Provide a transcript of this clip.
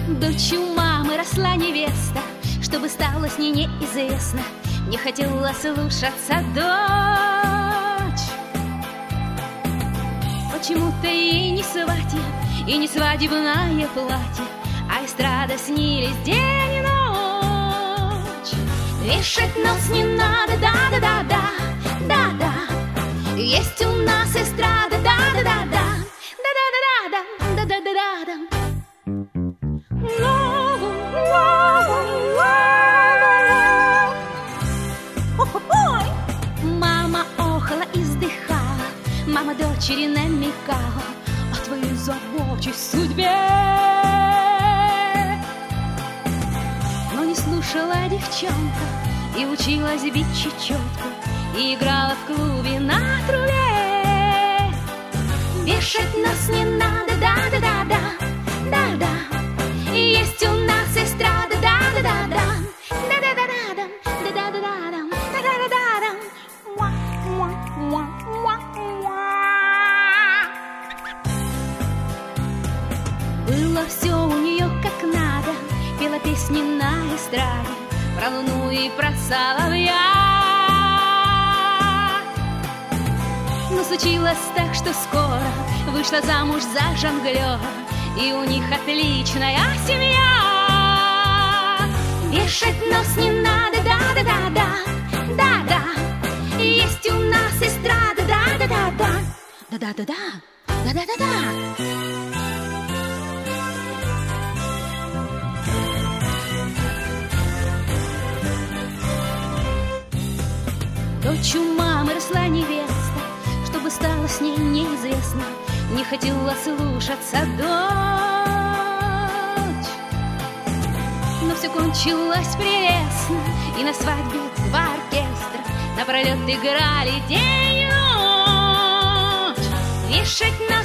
Дочь у мамы росла невеста, чтобы стало с ней неизвестно. Не хотела слушаться дочь. Почему-то ей не свадья и не свадебное платье, а эстрада снились день и ночь. Вешать нос не надо, да-да-да-да, да-да. Есть у нас эстрада, да-да-да-да, да-да-да-да, да-да-да-да. Мама охала и вздыхала, мама дочери намекала: о твоей забочусь судьбе. Но не слушала девчонка и училась бить чечетку, и играла в клубе на трубе. Вешать нас не надо, да-да-да-да, да-да. Есть у нас эстрада, да-да-да-да, да-да-да-да, да-да-да-да, да-да-да-да. Было все у нее как надо, пела песни на эстраде про луну и про соловья. Но случилось так, что скоро вышла замуж за жонглера, и у них отличная семья. Вешать нос не надо, да-да-да-да, да-да. Есть у нас эстрада, да-да-да-да, да-да-да-да, да-да-да-да. Дочь у мамы росла невеста, чтобы стало с ней неизвестно. Не хотела слушаться дочь. Но все кончилось прелестно, и на свадьбе два оркестра напролет играли день и ночь. Вешать на